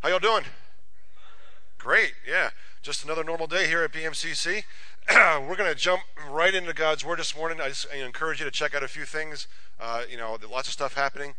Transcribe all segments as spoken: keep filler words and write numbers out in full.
y'all doing? Great, yeah. Just another normal day here at B M C C. We're going to jump right into God's Word this morning. I just I encourage you to check out a few things. Uh, you know, lots of stuff happening.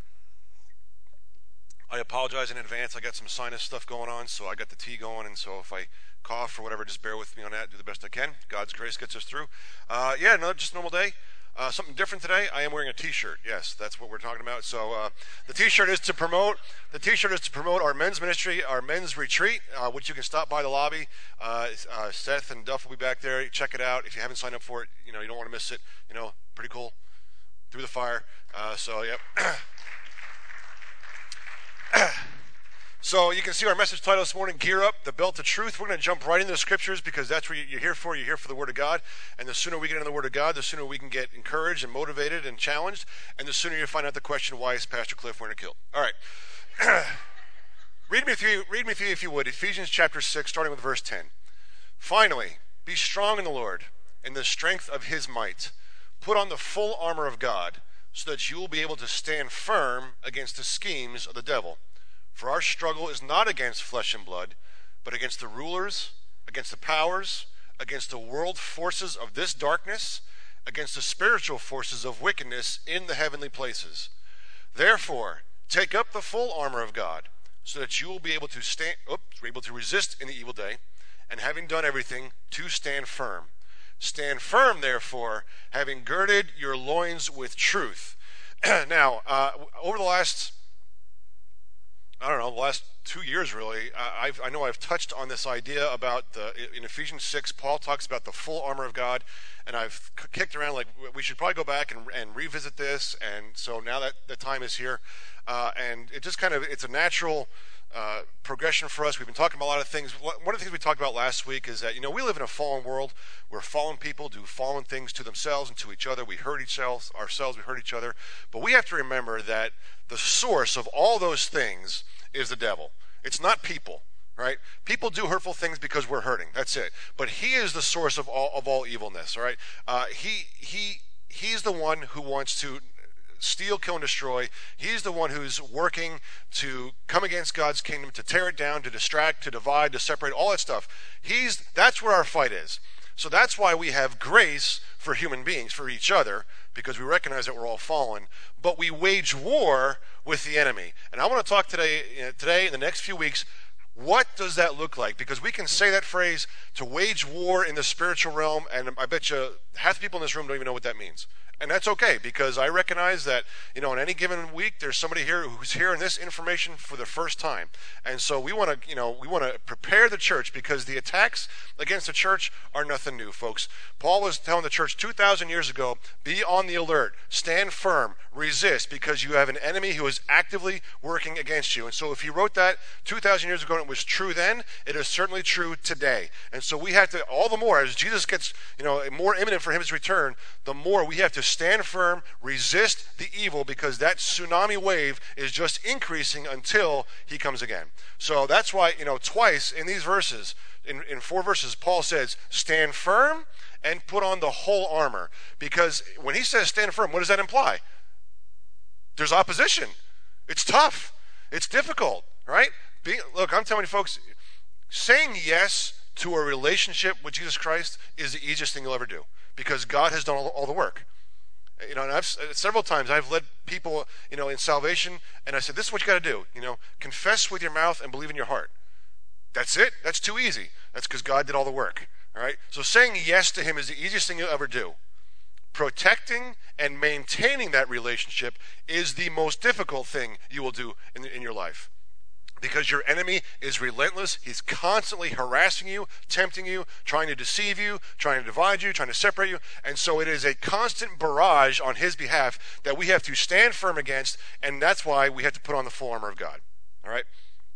I apologize in advance. I got some sinus stuff going on, so I got the tea going, and so if I cough or whatever, just bear with me on that. Do the best I can. God's grace gets us through. Uh, yeah, no, just a normal day. Uh, something different today. I am wearing a T-shirt. Yes, that's what we're talking about. So uh, the T-shirt is to promote. The T-shirt is to promote our men's ministry, our men's retreat, uh, which you can stop by the lobby. Uh, uh, Seth and Duff will be back there. Check it out. If you haven't signed up for it, you know you don't want to miss it. You know, pretty cool. Through the fire. Uh, so yep. So you can see our message title this morning, Gear Up, the Belt of Truth. We're going to jump right into the scriptures because that's what you're here for. You're here for the Word of God. And the sooner we get into the Word of God, the sooner we can get encouraged and motivated and challenged. And the sooner you find out the question, why is Pastor Cliff wearing a kilt? All right. read me through, read me through, if you would, Ephesians chapter six, starting with verse ten. Finally, be strong in the Lord, in the strength of his might. Put on the full armor of God, so that you will be able to stand firm against the schemes of the devil. For our struggle is not against flesh and blood, but against the rulers, against the powers, against the world forces of this darkness, against the spiritual forces of wickedness in the heavenly places. Therefore, take up the full armor of God, so that you will be able to stand, oops, able to resist in the evil day, and having done everything, to stand firm. Stand firm, therefore, having girded your loins with truth. Now, uh, over the last... I don't know, the last two years really, I've, I know I've touched on this idea about, the in Ephesians six, Paul talks about the full armor of God, and I've kicked around like we should probably go back and, and revisit this, and so now that the time is here, uh, and it just kind of, it's a natural uh, progression for us. We've been talking about a lot of things. One of the things we talked about last week is that, you know, we live in a fallen world where fallen people do fallen things to themselves and to each other. We hurt each ourselves, ourselves, we hurt each other, but we have to remember that the source of all those things is the devil. It's not people, right? People do hurtful things because we're hurting. That's it. But he is the source of all of all evilness, all right? Uh, he he he's the one who wants to steal, kill, and destroy. He's the one who's working to come against God's kingdom, to tear it down, to distract, to divide, to separate, all that stuff. He's that's where our fight is. So that's why we have grace for human beings, for each other, because we recognize that we're all fallen, but we wage war with the enemy. And I want to talk today, today in the next few weeks, what does that look like? Because we can say that phrase, to wage war in the spiritual realm, and I bet you half the people in this room don't even know what that means. And that's okay, because I recognize that, you know, in any given week, there's somebody here who's hearing this information for the first time. And so we want to, you know, we want to prepare the church, because the attacks against the church are nothing new, folks. Paul was telling the church two thousand years ago, be on the alert, stand firm, resist, because you have an enemy who is actively working against you. And so if he wrote that two thousand years ago and it was true then, it is certainly true today. And so we have to, all the more, as Jesus gets, you know, more imminent for his return, the more we have to stand firm, resist the evil, because that tsunami wave is just increasing until he comes again. So that's why, you know, twice in these verses, in, in four verses, Paul says, stand firm and put on the whole armor. Because when he says stand firm, what does that imply? There's opposition. It's tough. It's difficult, right? Be, look, I'm telling you folks, saying yes to a relationship with Jesus Christ is the easiest thing you'll ever do, because God has done all, all the work. You know, and I've several times I've led people, you know, in salvation, and I said, this is what you got to do. You know, confess with your mouth and believe in your heart. That's it. That's too easy. That's because God did all the work. All right. So saying yes to him is the easiest thing you'll ever do. Protecting and maintaining that relationship is the most difficult thing you will do in, in your life. Because your enemy is relentless. He's constantly harassing you, tempting you, trying to deceive you, trying to divide you, trying to separate you. And so it is a constant barrage on his behalf that we have to stand firm against, and that's why we have to put on the full armor of God. All right?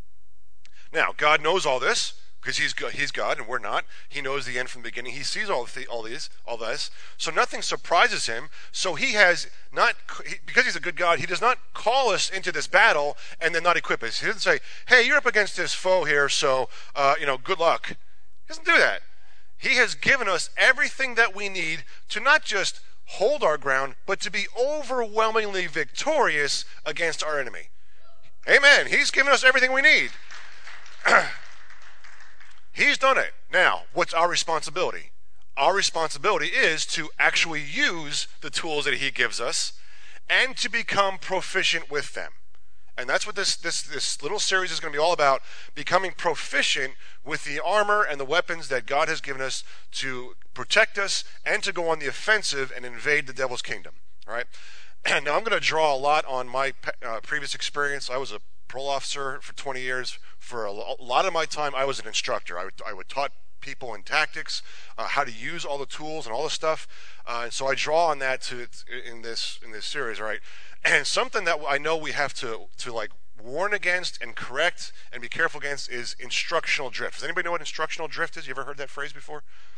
Now, God knows all this, because he's he's God and we're not. He knows the end from the beginning. He sees all the, all these, all this. So nothing surprises him. So he has not, because he's a good God, he does not call us into this battle and then not equip us. He doesn't say, hey, you're up against this foe here, so, uh, you know, good luck. He doesn't do that. He has given us everything that we need to not just hold our ground, but to be overwhelmingly victorious against our enemy. Amen. He's given us everything we need. He's done it. Now, what's our responsibility? Our responsibility is to actually use the tools that he gives us and to become proficient with them. And that's what this, this, this little series is going to be all about, becoming proficient with the armor and the weapons that God has given us to protect us and to go on the offensive and invade the devil's kingdom. All right? And now I'm going to draw a lot on my uh, previous experience. I was a parole officer for twenty years. For a lot of my time, I was an instructor. I would, I would taught people in tactics, uh, how to use all the tools and all the stuff. Uh, and so I draw on that to in this in this series, right? And something that I know we have to to like warn against and correct and be careful against is instructional drift. Does anybody know what instructional drift is? You ever heard that phrase before?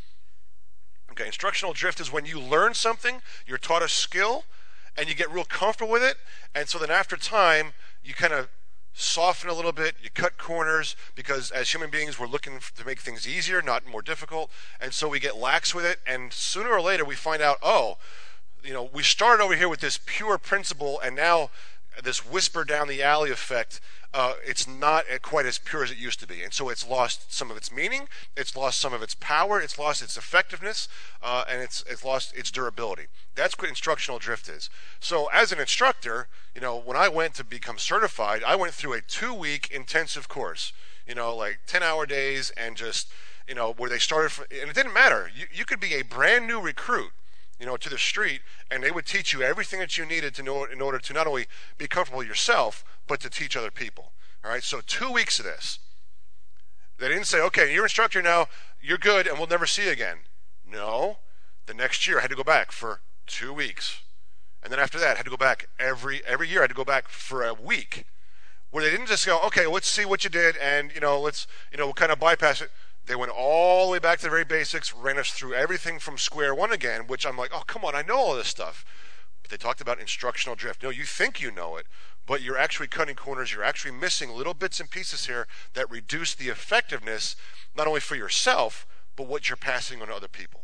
Okay, instructional drift is when you learn something, you're taught a skill, and you get real comfortable with it, and so then after time, you kind of soften a little bit, you cut corners, because as human beings we're looking to make things easier, not more difficult, and so we get lax with it, and sooner or later we find out, oh, you know, we started over here with this pure principle, and now this whisper down the alley effect, uh, it's not quite as pure as it used to be, and so it's lost some of its meaning, it's lost some of its power, it's lost its effectiveness, uh, and it's it's lost its durability. That's what instructional drift is. So as an instructor, you know, when I went to become certified, I went through a two-week intensive course, you know, like ten-hour days, and just, you know, where they started, from, and it didn't matter. You, you could be a brand new recruit, you know, to the street, and they would teach you everything that you needed to know in order to not only be comfortable yourself, but to teach other people. All right, so two weeks of this. They didn't say, okay, you're instructor now, you're good, and we'll never see you again. No, the next year I had to go back for two weeks. And then after that, I had to go back every every year. I had to go back for a week, where they didn't just go, okay, let's see what you did, and, you know, let's, you know, kind of bypass it. They went all the way back to the very basics, ran us through everything from square one again, which I'm like, oh, come on, I know all this stuff. But they talked about instructional drift. No, you think you know it, but you're actually cutting corners. You're actually missing little bits and pieces here that reduce the effectiveness, not only for yourself, but what you're passing on to other people.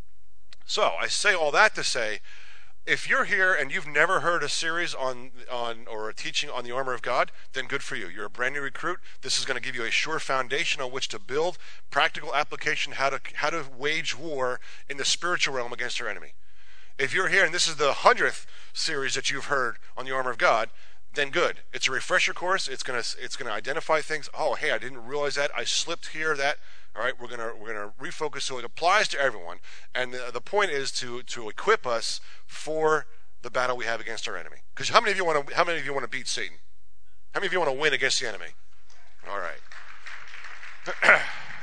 So I say all that to say, if you're here and you've never heard a series on on or a teaching on the armor of God, then good for you. You're a brand new recruit. This is going to give you a sure foundation on which to build practical application, how to how to wage war in the spiritual realm against our enemy. If you're here and this is the hundredth series that you've heard on the armor of God, then good. It's a refresher course. It's gonna it's gonna identify things. Oh, hey, I didn't realize that. I slipped here. That. All right, we're gonna we're gonna refocus so it applies to everyone. And the, the point is to to equip us for the battle we have against our enemy. Because how many of you want to how many of you want to beat Satan? How many of you want to win against the enemy? All right.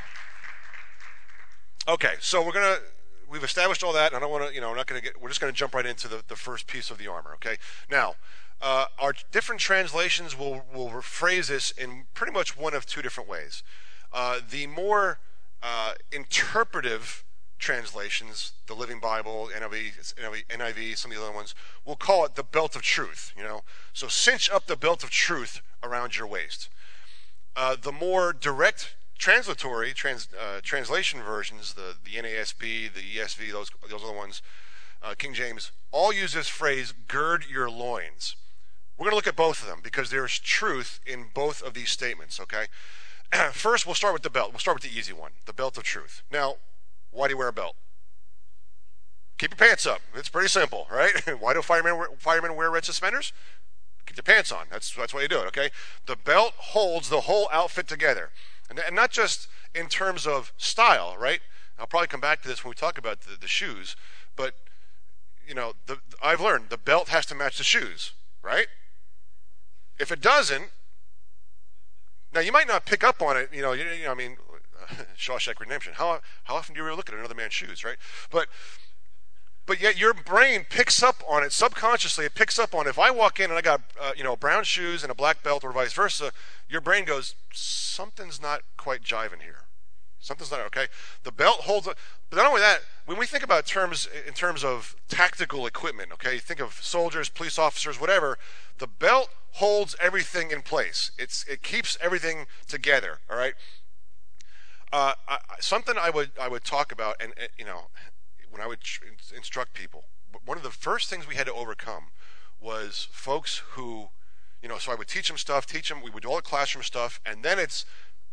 Okay, so we're gonna we've established all that, and I don't want to you know we're not gonna get we're just gonna jump right into the, the first piece of the armor. Okay, now. Uh, our different translations will, will phrase this in pretty much one of two different ways. Uh, the more uh, interpretive translations, the Living Bible, N I V, N I V, some of the other ones, will call it the belt of truth. You know, so cinch up the belt of truth around your waist. Uh, the more direct translatory trans, uh, translation versions, the the N A S B, the E S V, those those other ones, uh, King James, all use this phrase: "Gird your loins." We're going to look at both of them because there's truth in both of these statements, okay? First, we'll start with the belt. We'll start with the easy one, the belt of truth. Now, why do you wear a belt? Keep your pants up. It's pretty simple, right? Why do firemen wear, firemen wear red suspenders? Keep the pants on. That's that's why you do it, okay? The belt holds the whole outfit together. And, and not just in terms of style, right? I'll probably come back to this when we talk about the, the shoes, but, you know, the, I've learned the belt has to match the shoes, right? If it doesn't, now you might not pick up on it, you know, you, you know I mean, uh, Shawshank Redemption. How how often do you really look at another man's shoes, right? But but yet your brain picks up on it subconsciously. It picks up on, if I walk in and I got uh, you know brown shoes and a black belt or vice versa, your brain goes, something's not quite jiving here. Something's not okay. The belt holds, but not only that, when we think about terms in terms of tactical equipment, okay, think of soldiers, police officers, whatever. The belt holds everything in place. It's it keeps everything together. All right. Uh, I, something I would I would talk about, and uh, you know, when I would tr- instruct people, one of the first things we had to overcome was folks who, you know, so I would teach them stuff, teach them. We would do all the classroom stuff, and then it's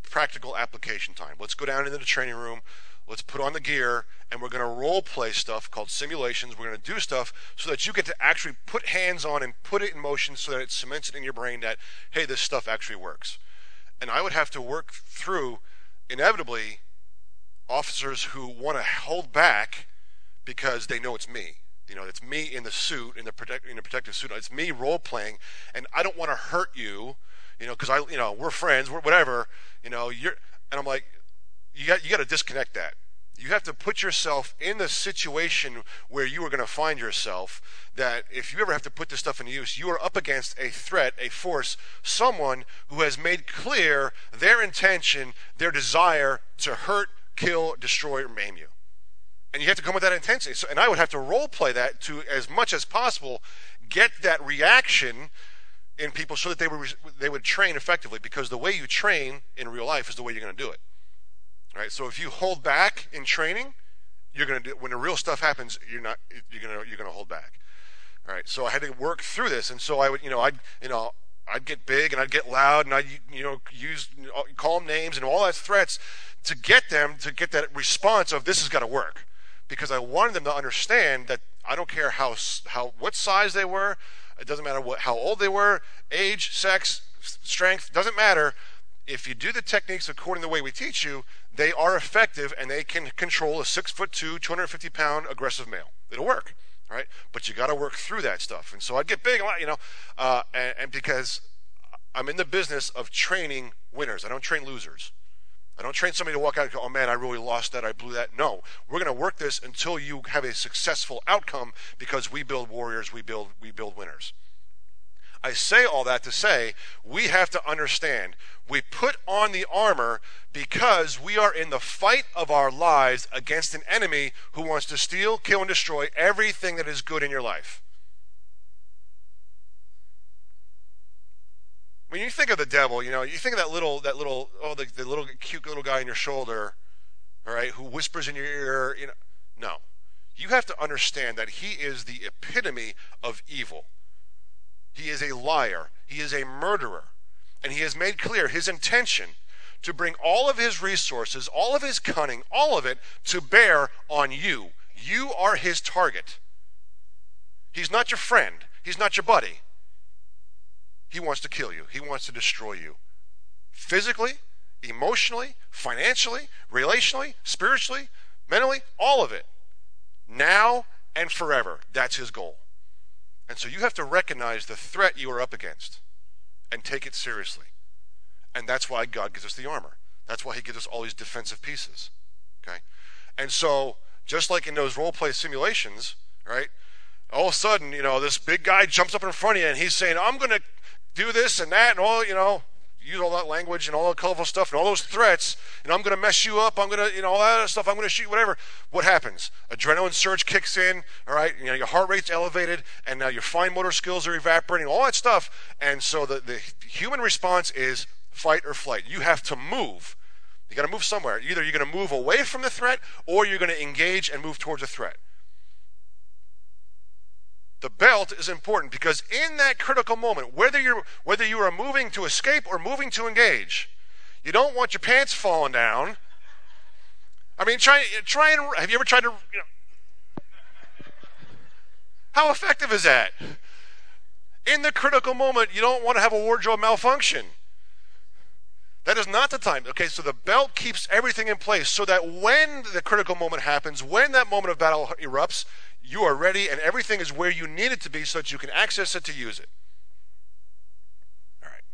practical application time. Let's go down into the training room. Let's put on the gear, and we're going to role play stuff called simulations. We're going to do stuff so that you get to actually put hands on and put it in motion so that it cements it in your brain that, hey, this stuff actually works. And I would have to work through, inevitably, officers who want to hold back because they know it's me. You know, it's me in the suit, in the protect, in the protective suit. It's me role playing, and I don't want to hurt you. You know, because I, you know, we're friends, we're whatever. You know, you're, and I'm like, you got, you got to disconnect that. You have to put yourself in the situation where you are going to find yourself. That if you ever have to put this stuff into use, you are up against a threat, a force, someone who has made clear their intention, their desire to hurt, kill, destroy, or maim you. And you have to come with that intensity. So, and I would have to role play that to, as much as possible, get that reaction in people so that they would they would train effectively. Because the way you train in real life is the way you're going to do it. Right? So if you hold back in training, you're going to do, when the real stuff happens, you're not you're going to you're going to hold back. All right? So I had to work through this, and so I would you know I'd you know I'd get big and I'd get loud and I'd you know use call them names and all that threats to get them to get that response of this has got to work. Because I wanted them to understand that I don't care how how what size they were, it doesn't matter what how old they were, age, sex, strength, doesn't matter. If you do the techniques according to the way we teach you, they are effective and they can control a six foot two, two hundred fifty pound aggressive male. It'll work, right? But you got to work through that stuff. And so I'd get big, you know, uh, and, and because I'm in the business of training winners, I don't train losers. I don't train somebody to walk out and go, oh man, I really lost that, I blew that. No, we're going to work this until you have a successful outcome because we build warriors, we build we build winners. I say all that to say we have to understand we put on the armor because we are in the fight of our lives against an enemy who wants to steal, kill, and destroy everything that is good in your life. When you think of the devil, you know, you think of that little, that little, oh, the, the little cute little guy on your shoulder, all right, who whispers in your ear, you know. No. You have to understand that he is the epitome of evil. He is a liar. He is a murderer. And he has made clear his intention to bring all of his resources, all of his cunning, all of it to bear on you. You are his target. He's not your friend. He's not your buddy. He wants to kill you. He wants to destroy you. Physically, emotionally, financially, relationally, spiritually, mentally, all of it. Now and forever. That's his goal. And so you have to recognize the threat you are up against and take it seriously. And that's why God gives us the armor. That's why he gives us all these defensive pieces. Okay? And so, just like in those role-play simulations, right? All of a sudden, you know, this big guy jumps up in front of you and he's saying, I'm going to do this and that and all, you know, use all that language and all the colorful stuff and all those threats, and I'm going to mess you up, I'm going to, you know, all that other stuff, I'm going to shoot, whatever. What happens? Adrenaline surge kicks in, all right, you know, your heart rate's elevated, and now your fine motor skills are evaporating, all that stuff, and so the, the human response is fight or flight. You have to move. You got to move somewhere. Either you're going to move away from the threat, or you're going to engage and move towards a threat. The belt is important because in that critical moment, whether you're whether you are moving to escape or moving to engage, you don't want your pants falling down. I mean, try try and have you ever tried to? You know, how effective is that? In the critical moment, you don't want to have a wardrobe malfunction. That is not the time. Okay, so the belt keeps everything in place so that when the critical moment happens, when that moment of battle erupts, you are ready and everything is where you need it to be so that you can access it to use it. All right.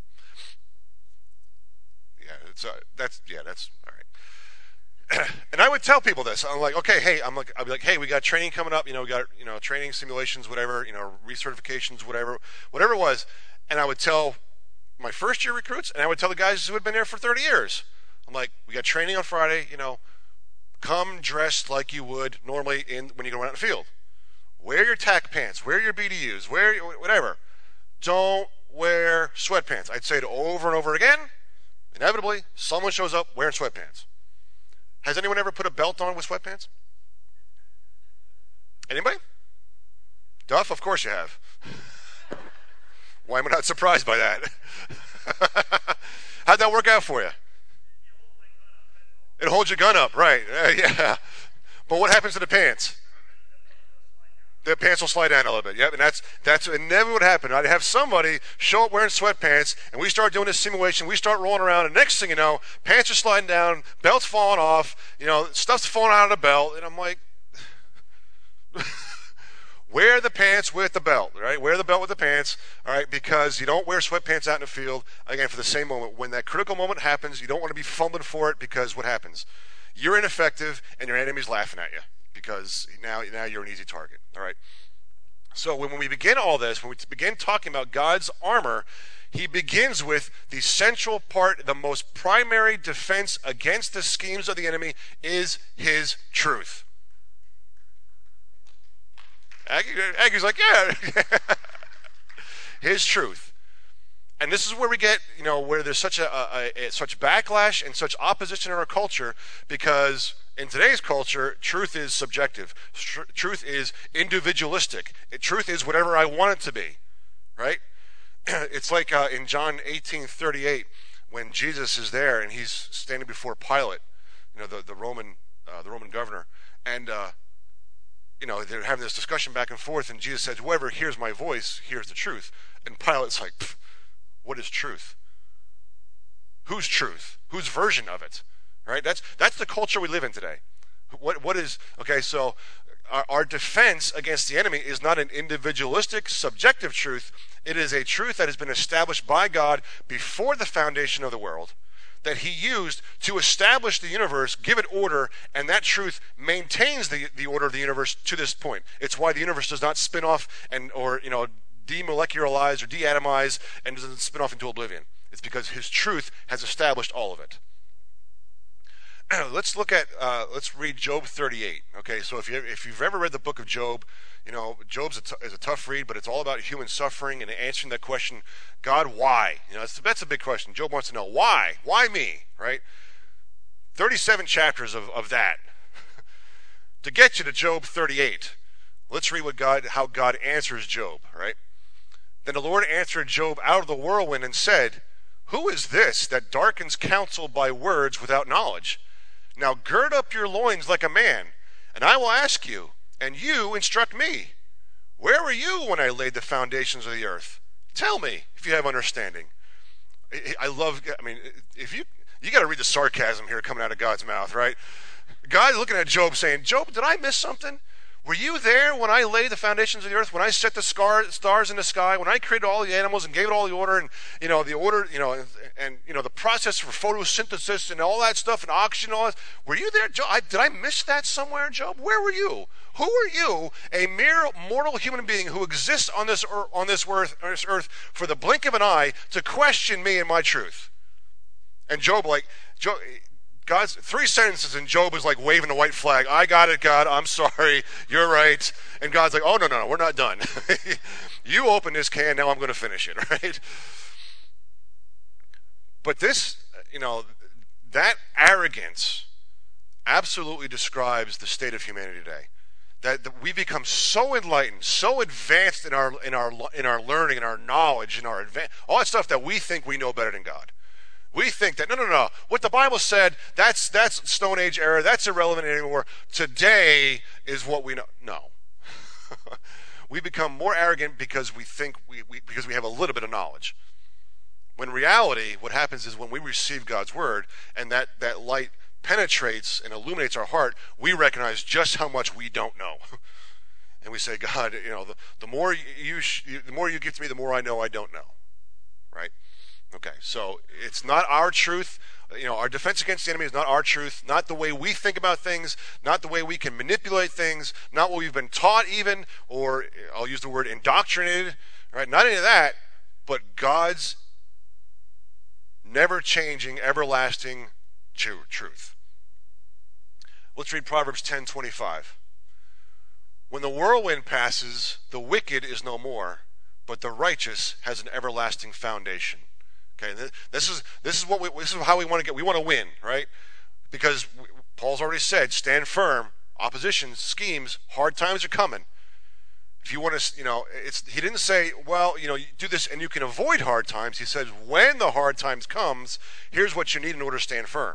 Yeah, it's, uh, that's, yeah, that's, all right. And I would tell people this. I'm like, okay, hey, I'm like, I'll be like, hey, we got training coming up. You know, we got, you know, training simulations, whatever, you know, recertifications, whatever, whatever it was. And I would tell my first year recruits, and I would tell the guys who had been there for thirty years. I'm like, we got training on Friday, you know, come dressed like you would normally in when you go out in the field. Wear your tack pants, wear your B D Us, wear your, whatever. Don't wear sweatpants. I'd say it over and over again. Inevitably, someone shows up wearing sweatpants. Has anyone ever put a belt on with sweatpants? Anybody? Duff, of course you have. Why am I not surprised by that? How'd that work out for you? It holds your gun up, right? Uh, yeah. But what happens to the pants? The pants will slide down a little bit. Yep, and that's that's and never would happen. I'd have somebody show up wearing sweatpants, and we start doing this simulation. We start rolling around, and next thing you know, pants are sliding down, belt's falling off, you know, stuff's falling out of the belt, and I'm like, wear the pants with the belt, right? Wear the belt with the pants, all right? Because you don't wear sweatpants out in the field again for the same moment. When that critical moment happens, you don't want to be fumbling for it because what happens? You're ineffective, and your enemy's laughing at you. Because now, now you're an easy target. All right. So when, when we begin all this, when we begin talking about God's armor, he begins with the central part, the most primary defense against the schemes of the enemy is his truth. Aggie, Aggie's like, yeah, his truth. And this is where we get, you know, where there's such a, a, a such backlash and such opposition in our culture, because in today's culture, truth is subjective. Tr- truth is individualistic. It, truth is whatever I want it to be, right? It's like uh, in John eighteen thirty-eight, when Jesus is there and he's standing before Pilate, you know, the the Roman uh, the Roman governor, and uh, you know, they're having this discussion back and forth, and Jesus says, "Whoever hears my voice hears the truth." And Pilate's like, "What is truth? Whose truth? Whose version of it?" Right? That's that's the culture we live in today. What what is okay? So our, our defense against the enemy is not an individualistic, subjective truth. It is a truth that has been established by God before the foundation of the world, that He used to establish the universe, give it order, and that truth maintains the the order of the universe to this point. It's why the universe does not spin off and or you know demolecularize or deatomize and doesn't spin off into oblivion. It's because His truth has established all of it. Let's look at, uh, let's read Job thirty-eight. Okay, so if, you, if you've ever read the book of Job, you know, Job is a tough read, but it's all about human suffering and answering that question, God, why? You know, that's, that's a big question. Job wants to know, why? Why me, right? thirty-seven chapters of, of that. To get you to Job thirty-eight, let's read what God, how God answers Job, right? Then the Lord answered Job out of the whirlwind and said, "Who is this that darkens counsel by words without knowledge? Now gird up your loins like a man, and I will ask you, and you instruct me. Where were you when I laid the foundations of the earth? Tell me, if you have understanding." I love, I mean, if you, you got to read the sarcasm here coming out of God's mouth, right? God's looking at Job saying, "Job, did I miss something? Were you there when I laid the foundations of the earth, when I set the scar, stars in the sky, when I created all the animals and gave it all the order, and, you know, the order, you know, and, and you know, the process for photosynthesis and all that stuff and oxygen and all that? Were you there, Job? I, did I miss that somewhere, Job? Where were you? Who are you, a mere mortal human being who exists on this earth, on this earth, on this earth for the blink of an eye to question me and my truth?" And Job, like, Job, God's three sentences, and Job is like waving the white flag. "I got it, God. I'm sorry. You're right." And God's like, "Oh, no, no, no. We're not done. You open this can. Now I'm going to finish it," right? But this, you know, that arrogance absolutely describes the state of humanity today. That, that we become so enlightened, so advanced in our in our in our learning, in our knowledge, in our advan- all that stuff that we think we know better than God. We think that, no, no, no, what the Bible said, that's that's Stone Age era, that's irrelevant anymore. Today is what we know. No. We become more arrogant because we think, we, we because we have a little bit of knowledge. When in reality, what happens is when we receive God's word and that, that light penetrates and illuminates our heart, we recognize just how much we don't know. And we say, "God, you know, the, the more you, sh- the more you give to me, the more I know I don't know." Right? Okay, so it's not our truth. You know, our defense against the enemy is not our truth, not the way we think about things, not the way we can manipulate things, not what we've been taught even, or I'll use the word indoctrinated, right? Not any of that, but God's never-changing, everlasting truth. Let's read Proverbs ten twenty-five. "When the whirlwind passes, the wicked is no more, but the righteous has an everlasting foundation." Okay, this is this is what we this is how we want to get. We want to win, right? Because Paul's already said, stand firm. Opposition, schemes, hard times are coming. If you want to, you know, it's he didn't say, well, you know, you do this and you can avoid hard times. He says, when the hard times comes, here's what you need in order to stand firm.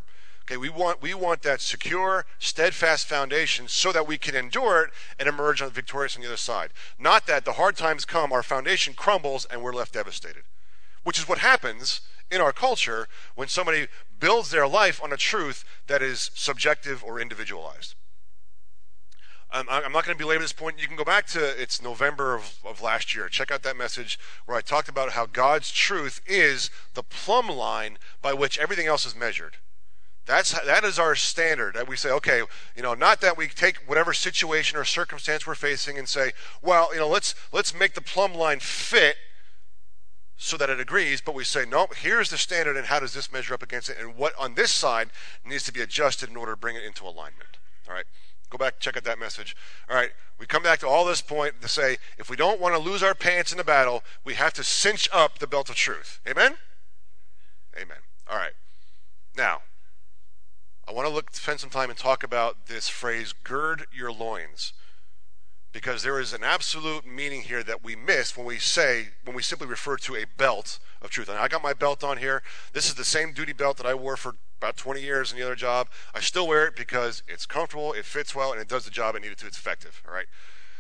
Okay, we want we want that secure, steadfast foundation so that we can endure it and emerge victorious on the other side. Not that the hard times come, our foundation crumbles, and we're left devastated. Which is what happens in our culture when somebody builds their life on a truth that is subjective or individualized. Um, I'm not going to belabor this point. You can go back to, it's November of, of last year. Check out that message where I talked about how God's truth is the plumb line by which everything else is measured. That's that is our standard. That we say, okay, you know, not that we take whatever situation or circumstance we're facing and say, well, you know, let's let's make the plumb line fit so that it agrees, but we say, no, here's the standard and how does this measure up against it, and what on this side needs to be adjusted in order to bring it into alignment. All right. Go back, check out that message. All right, we come back to all this point to say, if we don't want to lose our pants in the battle, we have to cinch up the belt of truth. Amen? Amen. All right. Now, I want to look, spend some time and talk about this phrase, gird your loins, because there is an absolute meaning here that we miss when we say, when we simply refer to a belt of truth. And I got my belt on here. This is the same duty belt that I wore for about twenty years in the other job. I still wear it because it's comfortable, it fits well, and it does the job it needed to. It's effective. All right.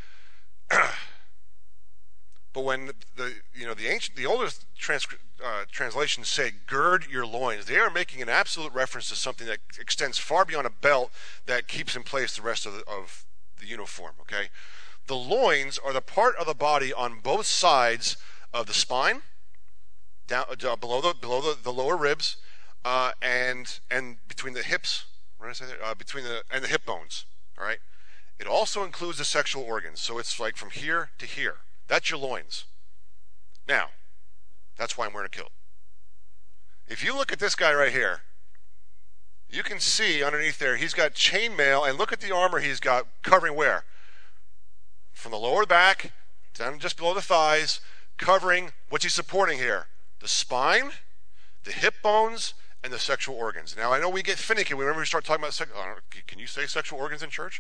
But when the you know the ancient, the older trans, uh, translations say "gird your loins," they are making an absolute reference to something that extends far beyond a belt that keeps in place the rest of the, of the uniform. Okay, the loins are the part of the body on both sides of the spine, down uh, below the below the, the lower ribs. Uh, and and between the hips, what did I say there? Uh, between the and the hip bones. All right. It also includes the sexual organs, so it's like from here to here. That's your loins. Now, that's why I'm wearing a kilt. If you look at this guy right here, you can see underneath there he's got chainmail, and look at the armor he's got covering where? From the lower back down just below the thighs, covering what's he supporting here? The spine, the hip bones, and the sexual organs. Now, I know we get finicky whenever we start talking about sex. Oh, can you say sexual organs in church?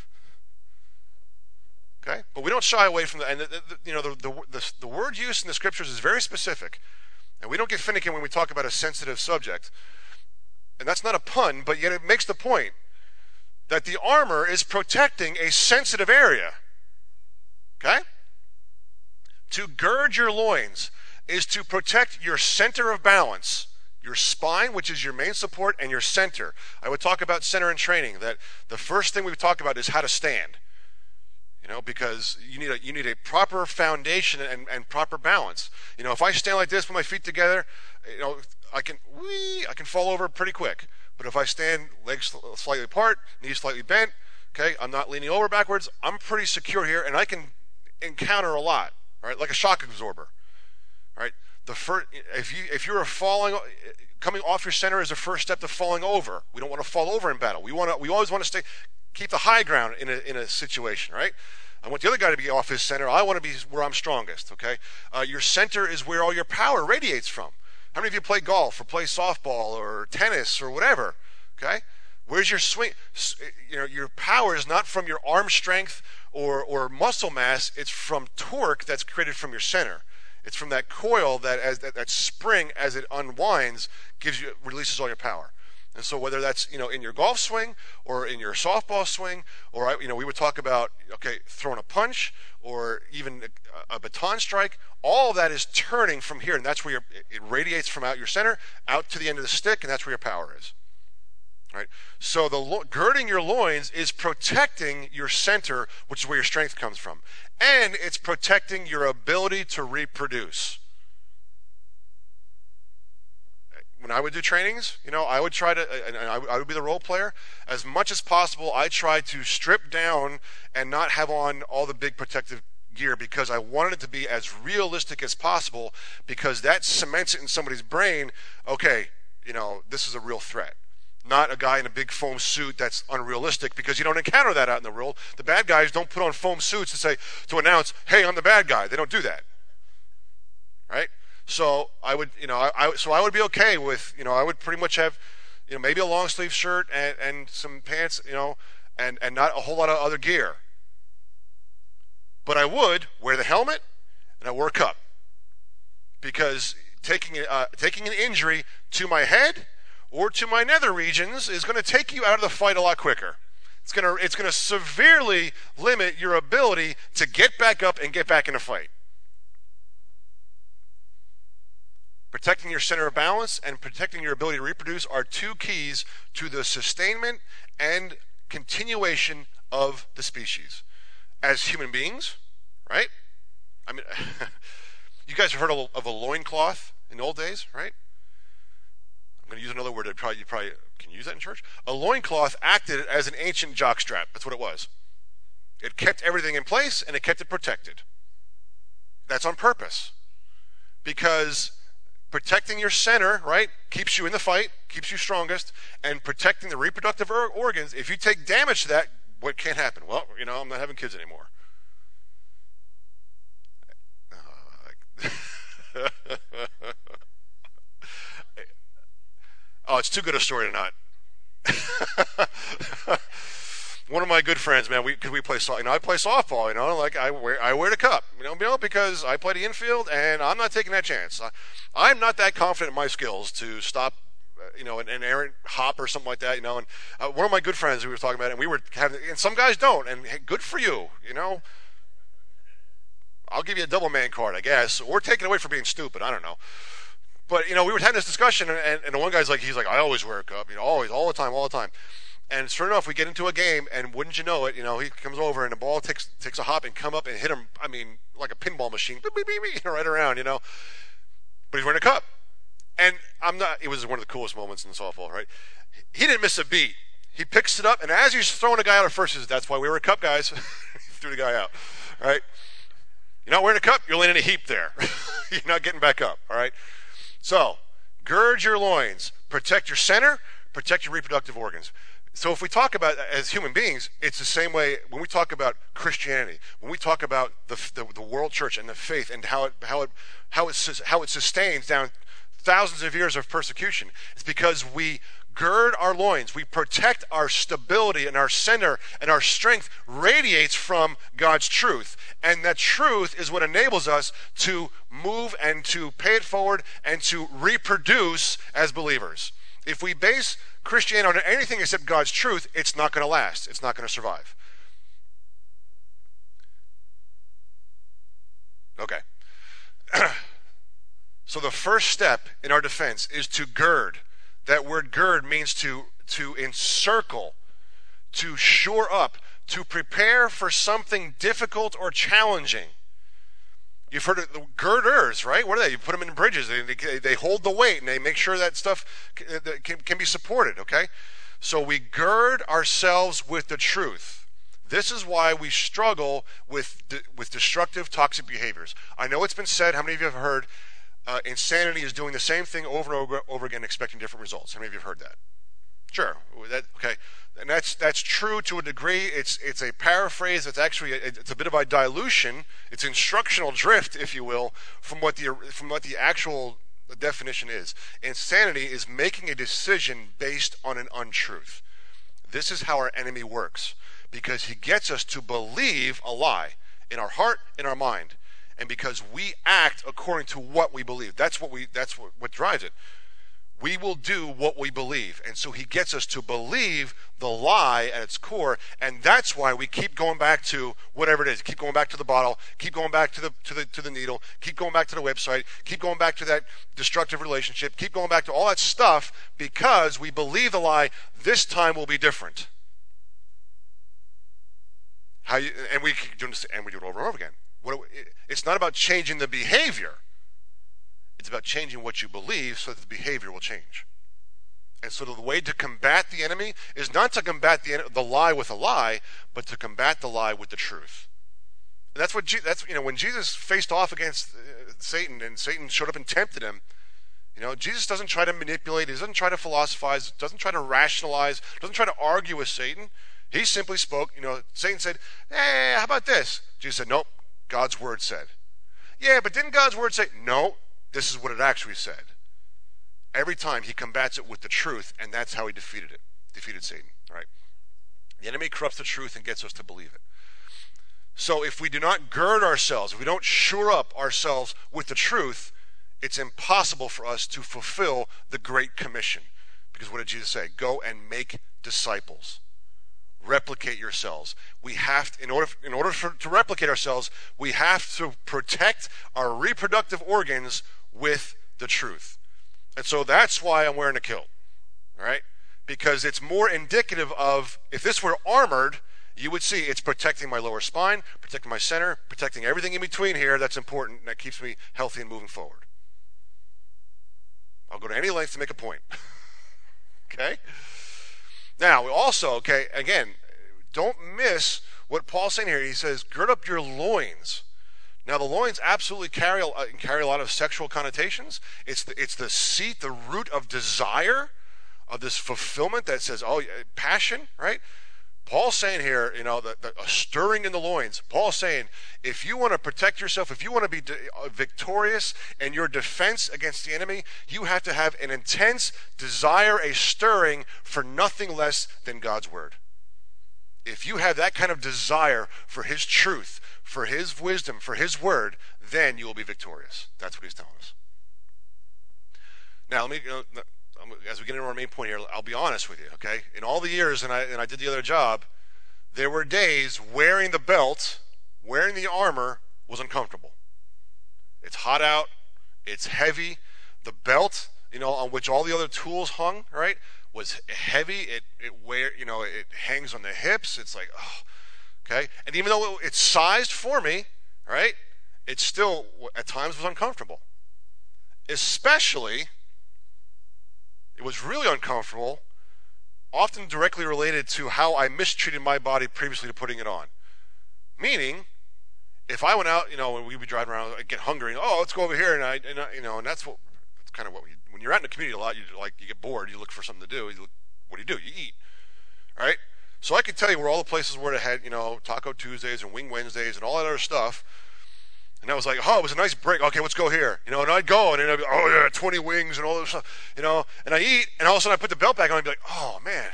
Okay, but we don't shy away from the. And the, the, you know, the, the the the word use in the scriptures is very specific, and we don't get finicky when we talk about a sensitive subject. And that's not a pun, but yet it makes the point that the armor is protecting a sensitive area. Okay, to gird your loins is to protect your center of balance, your spine, which is your main support, and your center. I would talk about center in training, that the first thing we would talk about is how to stand. You know, because you need a you need a proper foundation and, and proper balance. You know, if I stand like this with my feet together, you know, I can wee, I can fall over pretty quick. But if I stand legs slightly apart, knees slightly bent, okay, I'm not leaning over backwards, I'm pretty secure here, and I can encounter a lot, right? Like a shock absorber. Right, the first, if you if you're falling, coming off your center is the first step to falling over. We don't want to fall over in battle. We want to. We always want to stay, keep the high ground in a in a situation. Right. I want the other guy to be off his center. I want to be where I'm strongest. Okay. Uh, your center is where all your power radiates from. How many of you play golf or play softball or tennis or whatever? Okay. Where's your swing? You know, your power is not from your arm strength or or muscle mass. It's from torque that's created from your center. It's from that coil that as that, that spring as it unwinds gives you releases all your power. And so whether that's, you know, in your golf swing or in your softball swing, or, you know, we would talk about, okay, throwing a punch or even a, a baton strike, all of that is turning from here, and that's where your, it radiates from out your center out to the end of the stick, and that's where your power is. Right? So the girding your loins is protecting your center, which is where your strength comes from. And it's protecting your ability to reproduce. When I would do trainings, you know, I would try to, and I would be the role player. As much as possible, I tried to strip down and not have on all the big protective gear because I wanted it to be as realistic as possible, because that cements it in somebody's brain, okay, you know, this is a real threat. Not a guy in a big foam suit that's unrealistic, because you don't encounter that out in the world. The bad guys don't put on foam suits to say, to announce, hey, I'm the bad guy. They don't do that. Right? So I would, you know, I, I so I would be okay with, you know, I would pretty much have, you know, maybe a long sleeve shirt and, and some pants, you know, and, and not a whole lot of other gear. But I would wear the helmet and I wear a cup. Because taking uh, taking an injury to my head or to my nether regions is going to take you out of the fight a lot quicker. It's going to it's going to severely limit your ability to get back up and get back in a fight. Protecting your center of balance and protecting your ability to reproduce are two keys to the sustainment and continuation of the species. As human beings, right? I mean, you guys have heard of, of a loincloth in the old days, right? I'm going to use another word that probably, you probably can use that in church. A loincloth acted as an ancient jockstrap. That's what it was. It kept everything in place and it kept it protected. That's on purpose. Because protecting your center, right, keeps you in the fight, keeps you strongest, and protecting the reproductive or- organs, if you take damage to that, what can happen? Well, you know, I'm not having kids anymore. Oh, it's too good a story to not. One of my good friends, man, we because we play softball. You know, I play softball. You know, like I wear I wear the cup. You know, you know, because I play the infield, and I'm not taking that chance. I, I'm not that confident in my skills to stop, uh, you know, an, an errant hop or something like that. You know, and uh, one of my good friends we were talking about, it, and we were having, and some guys don't, and hey, good for you. You know, I'll give you a double man card, I guess, or take it away for being stupid. I don't know. But, you know, we were having this discussion, and, and the one guy's like, he's like, I always wear a cup, you know, always, all the time, all the time. And sure enough, we get into a game, and wouldn't you know it, you know, he comes over, and the ball takes takes a hop and come up and hit him, I mean, like a pinball machine, beep, beep, beep, beep, right around, you know. But he's wearing a cup. And I'm not, it was one of the coolest moments in the softball, right? He didn't miss a beat. He picks it up, and as he's throwing the guy out at first, he says, that's why we wear a cup, guys. He threw the guy out, right? You're not wearing a cup, you're laying in a heap there. You're not getting back up, all right? So, gird your loins, protect your center, protect your reproductive organs. So if we talk about, as human beings, it's the same way when we talk about Christianity, when we talk about the the, the world church and the faith and how it how it how it how it sustains down thousands of years of persecution. It's because we gird our loins, we protect our stability, and our center and our strength radiates from God's truth. And that truth is what enables us to move and to pay it forward and to reproduce as believers. If we base Christianity on anything except God's truth, it's not going to last. It's not going to survive. Okay. So the first step in our defense is to gird. That word gird means to, to encircle, to shore up, to prepare for something difficult or challenging. You've heard of the girders, right? What are they? You put them in bridges. They, they, they hold the weight, and they make sure that stuff can, can be supported, okay? So we gird ourselves with the truth. This is why we struggle with, with destructive, toxic behaviors. I know it's been said, how many of you have heard, uh, insanity is doing the same thing over and over, over again, expecting different results? How many of you have heard that? Sure. That, okay. And that's that's true to a degree. It's it's a paraphrase. It's actually a, it's a bit of a dilution. It's instructional drift, if you will, from what the from what the actual definition is. Insanity is making a decision based on an untruth. This is how our enemy works, because he gets us to believe a lie in our heart, in our mind, and because we act according to what we believe. That's what we that's what, what drives it. We will do what we believe. And so he gets us to believe the lie at its core, and that's why we keep going back to whatever it is. Keep going back to the bottle, keep going back to the to the to the needle, keep going back to the website, keep going back to that destructive relationship, keep going back to all that stuff, because we believe the lie, this time will be different. How you, and we do and we do it over and over again. What, it's not about changing the behavior. It's about changing what you believe so that the behavior will change. And so the way to combat the enemy is not to combat the the lie with a lie, but to combat the lie with the truth. And that's what Je- that's you know when Jesus faced off against uh, Satan, and Satan showed up and tempted him. You know, Jesus doesn't try to manipulate. He doesn't try to philosophize. Doesn't try to rationalize. Doesn't try to argue with Satan. He simply spoke. You know, Satan said, "Hey, how about this?" Jesus said, "Nope. God's word said." Yeah, but didn't God's word say no? This is what it actually said. Every time he combats it with the truth, and that's how he defeated it, defeated Satan, right? The enemy corrupts the truth and gets us to believe it. So if we do not gird ourselves, if we don't shore up ourselves with the truth, it's impossible for us to fulfill the Great Commission, Because what did Jesus say? Go and make disciples. Replicate yourselves. We have to, in order in order for, to replicate ourselves, we have to protect our reproductive organs with the truth. And so that's why I'm wearing a kilt, right? Because it's more indicative of, if this were armored, you would see it's protecting my lower spine, protecting my center, protecting everything in between here that's important, and that keeps me healthy and moving forward. I'll go to any length to make a point. Okay? Now, we also, okay, again, don't miss what Paul's saying here. He says, gird up your loins. Now, the loins absolutely carry a, carry a lot of sexual connotations. It's the, it's the seat, the root of desire, of this fulfillment that says, oh, passion, right? Paul's saying here, you know, the, the, a stirring in the loins. Paul's saying, if you want to protect yourself, if you want to be de- victorious in your defense against the enemy, you have to have an intense desire, a stirring for nothing less than God's word. If you have that kind of desire for his truth, for his wisdom, for his word, then you will be victorious. That's what he's telling us. Now, let me... You know, as we get into our main point here, I'll be honest with you, okay? In all the years, and I and I did the other job, there were days wearing the belt, wearing the armor was uncomfortable. It's hot out, it's heavy. The belt, you know, on which all the other tools hung, right, was heavy. It it wear, you know, it hangs on the hips. It's like, oh, okay. And even though it's sized for me, right, it still at times was uncomfortable. Especially, it was really uncomfortable, often directly related to how I mistreated my body previously to putting it on. Meaning, if I went out, you know, when we'd be driving around, I'd get hungry, and, oh, let's go over here, and I, and I you know, and that's what, that's kind of what we, when you're out in the community a lot, you like, you get bored, you look for something to do. You look, what do you do? You eat, right? So I can tell you where all the places were that had, you know, Taco Tuesdays and Wing Wednesdays and all that other stuff. And I was like, oh, it was a nice break. Okay, let's go here. You know, and I'd go, and I'd be, oh, yeah, twenty wings and all this stuff. You know, and I eat, and all of a sudden I put the belt back on, and I'd be like, oh, man.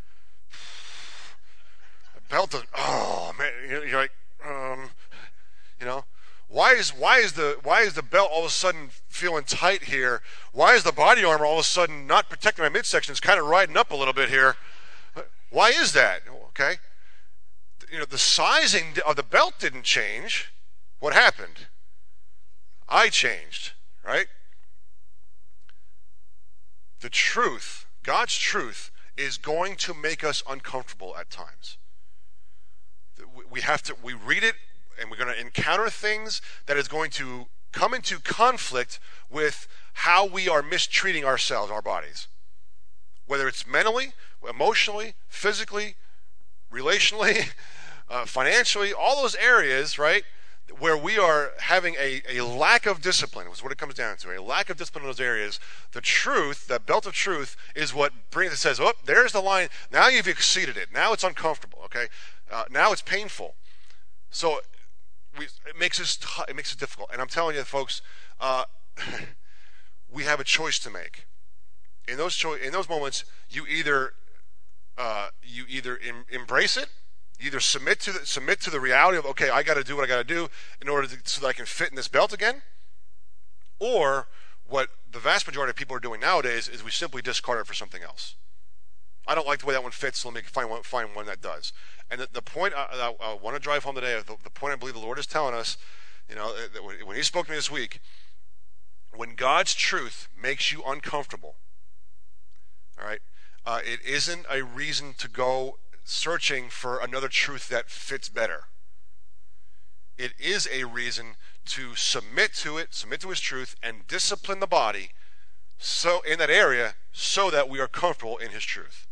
The belt doesn't, oh, man. You're like, um, you know. Why is why is the why is the belt all of a sudden feeling tight here? Why is the body armor all of a sudden not protecting my midsection? It's kind of riding up a little bit here. Why is that? Okay. You know, the sizing of the belt didn't change. What happened? I changed, right? The truth, God's truth, is going to make us uncomfortable at times. We have to, we read it, and we're going to encounter things that is going to come into conflict with how we are mistreating ourselves, our bodies. Whether it's mentally, emotionally, physically, relationally, uh, financially, all those areas, right? Where we are having a, a lack of discipline, is what it comes down to, a lack of discipline in those areas. The truth, that belt of truth, is what brings it, says, oh, there's the line. Now you've exceeded it. Now it's uncomfortable, okay? Uh, now it's painful. So we, it makes us t- it makes it difficult. And I'm telling you, folks, uh, we have a choice to make. In those cho- in those moments, you either uh, you either em- embrace it. You either submit to the, submit to the reality of, okay, I got to do what I got to do in order to, so that I can fit in this belt again, or what the vast majority of people are doing nowadays is we simply discard it for something else. I don't like the way that one fits, so let me find one, find one that does. And the, the point I, I, I want to drive home today, the, the point I believe the Lord is telling us, you know, that when He spoke to me this week, when God's truth makes you uncomfortable, all right, uh, it isn't a reason to go searching for another truth that fits better. It is a reason to submit to it, submit to His truth, and discipline the body so in that area so that we are comfortable in His truth.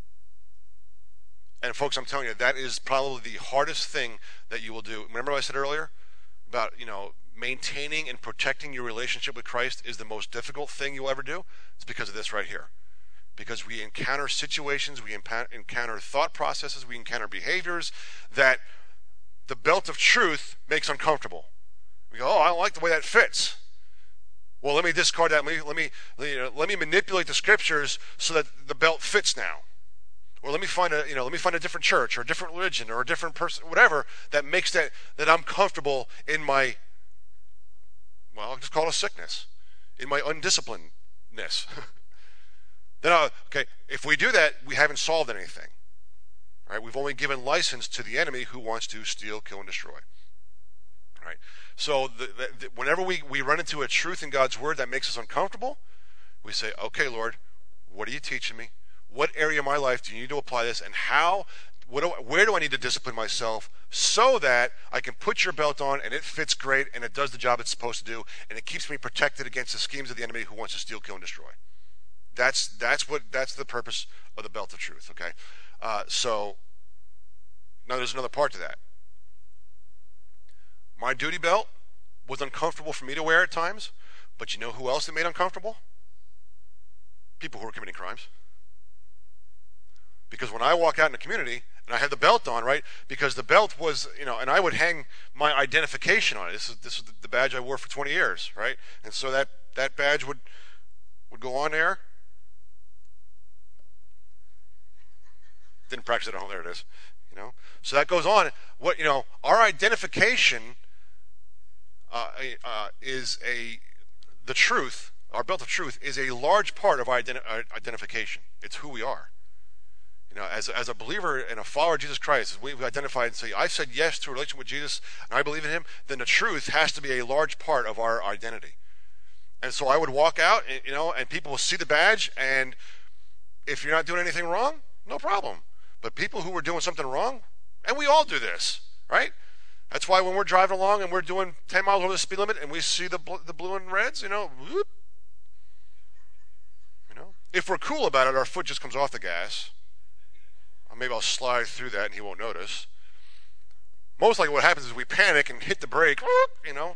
And folks, I'm telling you, that is probably the hardest thing that you will do. Remember what I said earlier about, you know, maintaining and protecting your relationship with Christ is the most difficult thing you'll ever do? It's because of this right here. Because we encounter situations, we encounter thought processes, we encounter behaviors that the belt of truth makes uncomfortable. We go, oh, I don't like the way that fits. Well, let me discard that. Let me let me let me manipulate the scriptures so that the belt fits now. Or let me find a you know let me find a different church or a different religion or a different person, whatever that makes that that I'm comfortable in my, well, I'll just call it a sickness, in my undisciplinedness. Then, uh, okay, if we do that, we haven't solved anything. Right? We've only given license to the enemy who wants to steal, kill, and destroy. Right? So the, the, the, whenever we, we run into a truth in God's word that makes us uncomfortable, we say, okay, Lord, what are you teaching me? What area of my life do you need to apply this? And how, what do, where do I need to discipline myself so that I can put your belt on and it fits great and it does the job it's supposed to do and it keeps me protected against the schemes of the enemy who wants to steal, kill, and destroy. That's that's what that's the purpose of the belt of truth. Okay, uh, so now there's another part to that. My duty belt was uncomfortable for me to wear at times, but you know who else it made uncomfortable? People who are committing crimes. Because when I walk out in the community and I had the belt on, right? Because the belt was, you know, and I would hang my identification on it. This is this is the badge I wore for twenty years, right? And so that that badge would would go on there. Didn't practice it at home. There it is. You know, so that goes on. What you know, our identification uh, uh, is a the truth. Our belt of truth is a large part of our, identi- our identification. It's who we are. You know, as as a believer and a follower of Jesus Christ, we've identified and say, "I've said yes to a relationship with Jesus, and I believe in Him." Then the truth has to be a large part of our identity. And so I would walk out, and, you know, and people will see the badge, and if you're not doing anything wrong, no problem. But people who were doing something wrong, and we all do this, right? That's why when we're driving along and we're doing ten miles over the speed limit and we see the bl- the blue and reds, you know, whoop, you know, if we're cool about it, our foot just comes off the gas. Or maybe I'll slide through that and he won't notice. Most likely what happens is we panic and hit the brake, whoop, you know,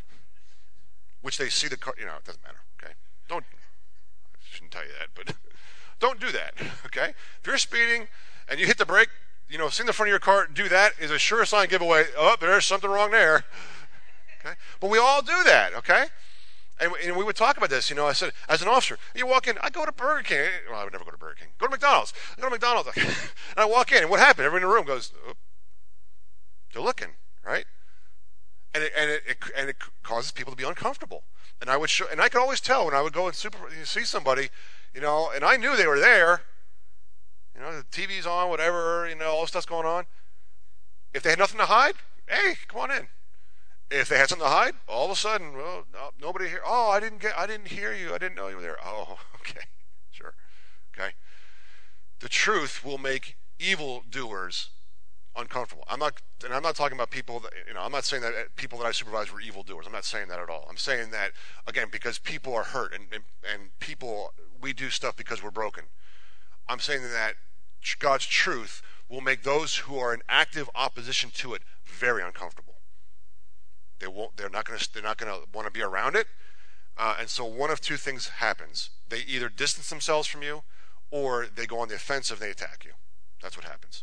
which they see the car, you know, it doesn't matter, okay? Don't, I shouldn't tell you that, but don't do that, okay? If you're speeding and you hit the brake, you know, seeing the front of your car do that is a sure sign giveaway. Oh, there's something wrong there. Okay? But we all do that, okay? And, and we would talk about this. You know, I said, as an officer, you walk in, I go to Burger King. Well, I would never go to Burger King. Go to McDonald's. I go to McDonald's. And I walk in, and what happened? Everyone in the room goes, oh, they're looking, right? And it, and, it, it, and it causes people to be uncomfortable. And I would show, and I could always tell when I would go and super, see somebody, you know, and I knew they were there. You know, the T V's on, whatever, you know, all this stuff's going on. If they had nothing to hide, hey, come on in. If they had something to hide, all of a sudden, well, no, nobody here. Oh, I didn't get, I didn't hear you. I didn't know you were there. Oh, okay, sure, okay. The truth will make evildoers uncomfortable. I'm not, and I'm not talking about people that, you know, I'm not saying that people that I supervise were evildoers. I'm not saying that at all. I'm saying that, again, because people are hurt and, and, and people, we do stuff because we're broken. I'm saying that God's truth will make those who are in active opposition to it very uncomfortable. They won't. They're not going to. They're not going to want to be around it. Uh, and so one of two things happens: they either distance themselves from you, or they go on the offensive. And they attack you. That's what happens.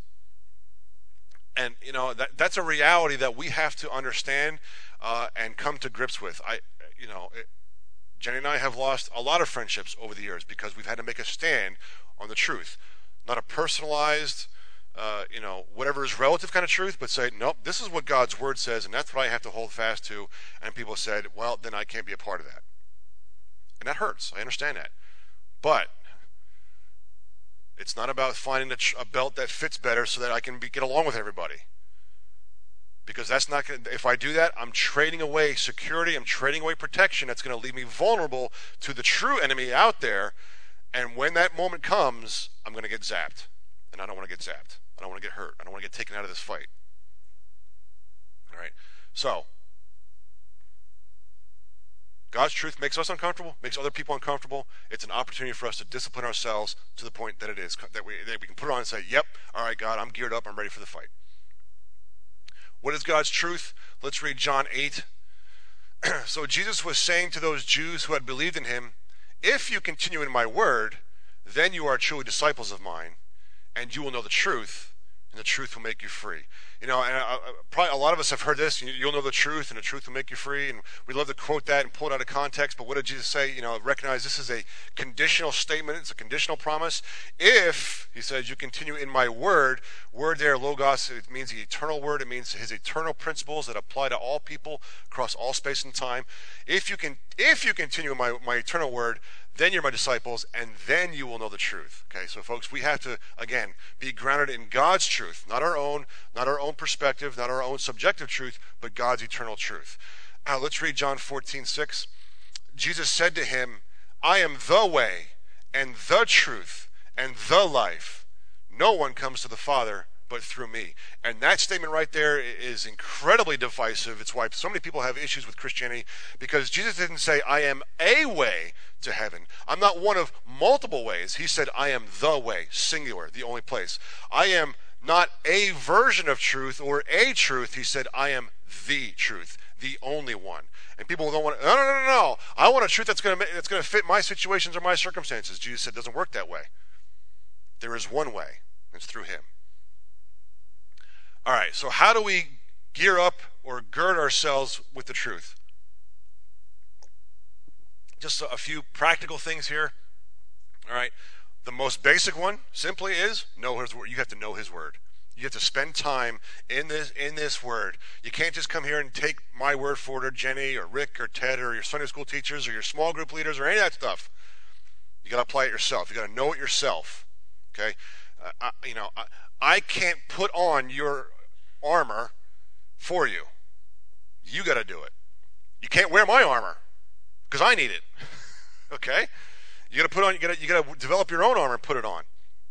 And you know that that's a reality that we have to understand uh, and come to grips with. I, you know, it, Jenny and I have lost a lot of friendships over the years because we've had to make a stand on the truth, not a personalized, uh, you know, whatever is relative kind of truth, but say, nope, this is what God's word says, and that's what I have to hold fast to. And people said, well, then I can't be a part of that. And that hurts. I understand that. But it's not about finding a, tr- a belt that fits better so that I can be, get along with everybody. Because that's not going to, if I do that, I'm trading away security, I'm trading away protection. That's going to leave me vulnerable to the true enemy out there. And when that moment comes, I'm going to get zapped. And I don't want to get zapped. I don't want to get hurt. I don't want to get taken out of this fight. All right? So, God's truth makes us uncomfortable, makes other people uncomfortable. It's an opportunity for us to discipline ourselves to the point that it is, that we, that we can put it on and say, yep, all right, God, I'm geared up. I'm ready for the fight. What is God's truth? Let's read John eight. So Jesus was saying to those Jews who had believed in him, if you continue in my word, then you are truly disciples of mine, and you will know the truth, and the truth will make you free. You know, and I, I, probably a lot of us have heard this. You, you'll know the truth, and the truth will make you free. And we love to quote that and pull it out of context. But what did Jesus say? You know, recognize this is a conditional statement. It's a conditional promise. If, he says, you continue in my word, word there, logos, it means the eternal word. It means his eternal principles that apply to all people across all space and time. If you can, if you continue in my, my eternal word, then you're my disciples, and then you will know the truth. Okay, so folks, we have to, again, be grounded in God's truth, not our own, not our own perspective, not our own subjective truth, but God's eternal truth. Now, let's read John fourteen six. Jesus said to him, I am the way, and the truth, and the life. No one comes to the Father but through me. And that statement right there is incredibly divisive. It's why so many people have issues with Christianity, because Jesus didn't say, I am a way to heaven. I'm not one of multiple ways. He said, I am the way, singular, the only place. I am not a version of truth or a truth. He said, I am the truth, the only one. And people don't want to, no, no, no, no. I want a truth that's going to that's going to fit my situations or my circumstances. Jesus said it doesn't work that way. There is one way. It's through him. All right, so how do we gear up or gird ourselves with the truth? Just a few practical things here. All right, the most basic one simply is know his word. You have to know his word. You have to spend time in this in this word. You can't just come here and take my word for it, or Jenny, or Rick, or Ted, or your Sunday school teachers, or your small group leaders, or any of that stuff. You got to apply it yourself. You got to know it yourself. Okay, uh, I, you know, I, I can't put on your armor for you. You got to do it. You can't wear my armor because I need it. Okay, you got to put on. You got to you got to develop your own armor and put it on.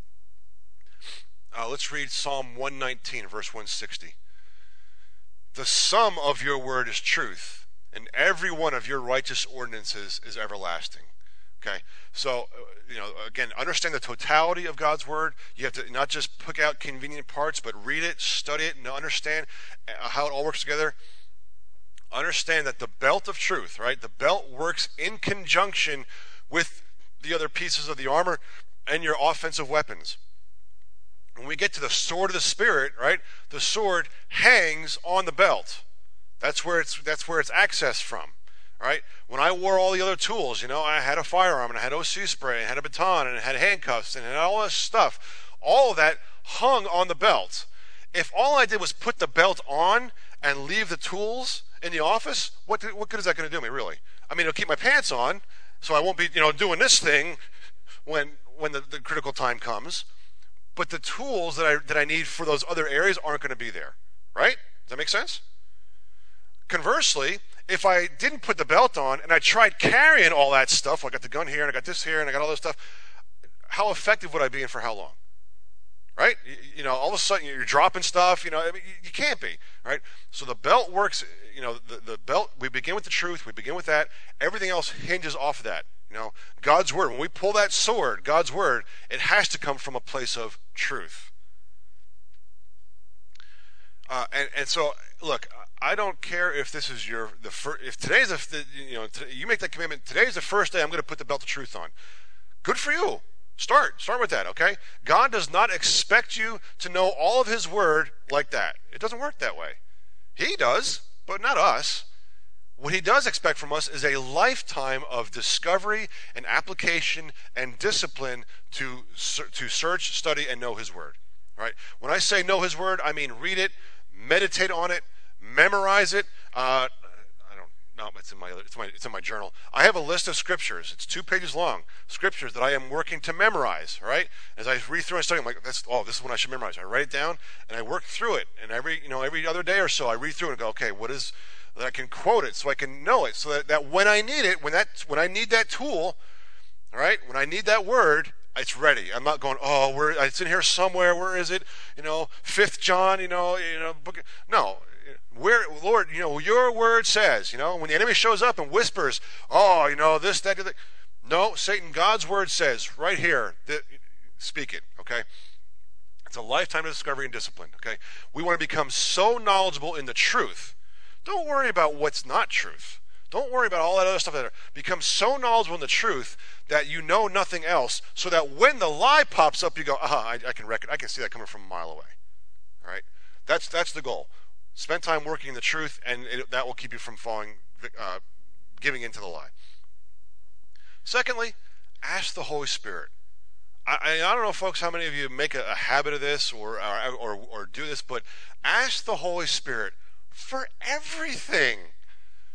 Uh, let's read Psalm one nineteen, verse one sixty. The sum of your word is truth, and every one of your righteous ordinances is everlasting. Okay, so, you know, again, understand the totality of God's word. You have to not just pick out convenient parts, but read it, study it, and understand how it all works together. Understand that the belt of truth, right, the belt works in conjunction with the other pieces of the armor and your offensive weapons. When we get to the sword of the Spirit, right, the sword hangs on the belt. That's where it's that's where it's accessed from. Right? When I wore all the other tools, you know, I had a firearm, and I had O C spray, and I had a baton, and I had handcuffs, and I had all this stuff. All of that hung on the belt. If all I did was put the belt on and leave the tools in the office, what did, what good is that going to do me, really? I mean, it'll keep my pants on, so I won't be, you know, doing this thing when when the, the critical time comes. But the tools that I that I need for those other areas aren't going to be there. Right? Does that make sense? Conversely, if I didn't put the belt on and I tried carrying all that stuff, well, I got the gun here and I got this here and I got all this stuff, how effective would I be and for how long? Right? You, you know, all of a sudden you're dropping stuff, you know, I mean, you, you can't be, right? So the belt works, you know, the, the belt, we begin with the truth, we begin with that. Everything else hinges off of that. You know, God's word, when we pull that sword, God's word, it has to come from a place of truth. Uh, and, and so, look, I don't care if this is your the first. If today's the you know today, you make that commitment. Today's the first day I'm going to put the belt of truth on. Good for you. Start start with that. Okay. God does not expect you to know all of His word like that. It doesn't work that way. He does, but not us. What He does expect from us is a lifetime of discovery and application and discipline to to search, study, and know His word. All right. When I say know His word, I mean read it, meditate on it, memorize it. Uh, I don't know. It's in my it's my it's in my journal. I have a list of scriptures. It's two pages long. Scriptures that I am working to memorize. Right. As I read through and study, I'm like, that's oh, this is what I should memorize. I write it down and I work through it. And every you know every other day or so, I read through it and go, okay, what is that I can quote it so I can know it, so that, that when I need it, when that when I need that tool, all right, when I need that word, it's ready. I'm not going, oh, where it's in here somewhere. Where is it? You know, Fifth John. You know, you know, book. No, where, Lord, you know, your word says. You know, when the enemy shows up and whispers, oh, you know, this, that, that. No, Satan, God's word says right here. That, speak it. Okay. It's a lifetime of discovery and discipline. Okay. We want to become so knowledgeable in the truth. Don't worry about what's not truth. Don't worry about all that other stuff. That are, become so knowledgeable in the truth that you know nothing else, so that when the lie pops up, you go, ah, I, I can reckon, I can see that coming from a mile away. All right, that's that's the goal. Spend time working in the truth, and it, that will keep you from falling, uh, giving into the lie. Secondly, ask the Holy Spirit. I, I, I don't know, folks, how many of you make a, a habit of this or, or or or do this, but ask the Holy Spirit for everything.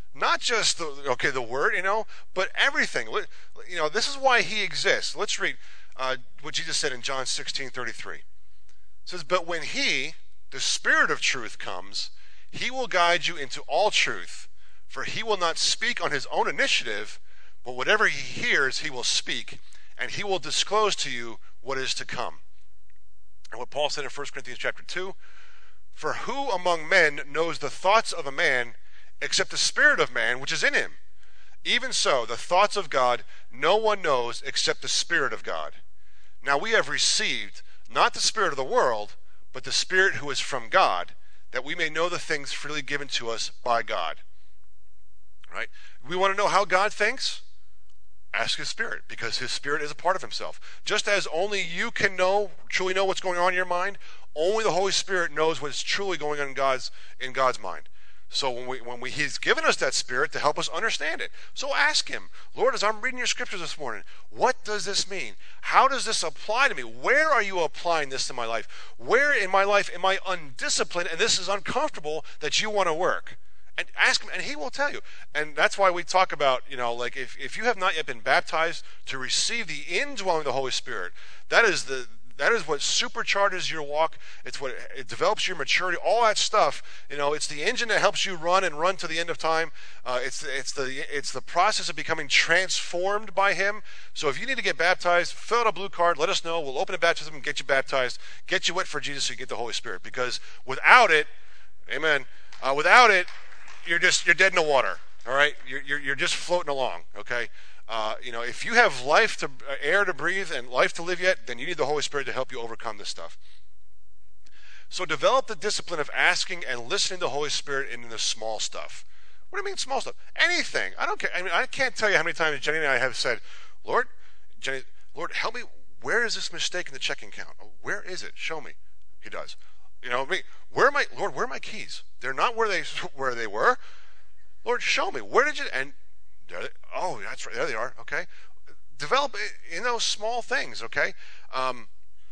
Not just the, okay, the word, you know, but everything. You know, this is why he exists. Let's read uh, what Jesus said in John sixteen thirty-three. It says, but when he, the Spirit of truth, comes, he will guide you into all truth, for he will not speak on his own initiative, but whatever he hears, he will speak, and he will disclose to you what is to come. And what Paul said in First Corinthians chapter two, for who among men knows the thoughts of a man except the spirit of man which is in him? Even so, the thoughts of God no one knows except the Spirit of God. Now we have received not the spirit of the world, but the Spirit who is from God, that we may know the things freely given to us by God. Right? We want to know how God thinks? Ask his Spirit, because his Spirit is a part of himself. Just as only you can know, truly know what's going on in your mind, only the Holy Spirit knows what's truly going on in God's in God's mind. So when we when we he's given us that Spirit to help us understand it. So ask him, Lord, as I'm reading your scriptures this morning, what does this mean? How does this apply to me? Where are you applying this to my life? Where in my life am I undisciplined and this is uncomfortable that you want to work? And ask him, and he will tell you. And that's why we talk about, you know, like if, if you have not yet been baptized to receive the indwelling of the Holy Spirit, that is the that is what supercharges your walk. It's what it develops your maturity. All that stuff, you know, it's the engine that helps you run and run to the end of time. Uh, it's it's the it's the process of becoming transformed by Him. So if you need to get baptized, fill out a blue card. Let us know. We'll open a baptism and get you baptized. Get you wet for Jesus so you get the Holy Spirit. Because without it, Amen. Uh, without it, you're just you're dead in the water. All right, you're you're, you're just floating along. Okay. Uh, you know, if you have life to uh, air to breathe and life to live yet, then you need the Holy Spirit to help you overcome this stuff. So develop the discipline of asking and listening to the Holy Spirit in the small stuff. What do you mean small stuff? Anything. I don't care. I mean, I can't tell you how many times Jenny and I have said, Lord, Jenny, Lord, help me. Where is this mistake in the checking account? Oh, where is it? Show me. He does. You know, me. Where are my Lord? Where are my keys? They're not where they where they were. Lord, show me. Where did you? And there they, oh, that's right. There they are. Okay. Develop in those small things. Okay. Um,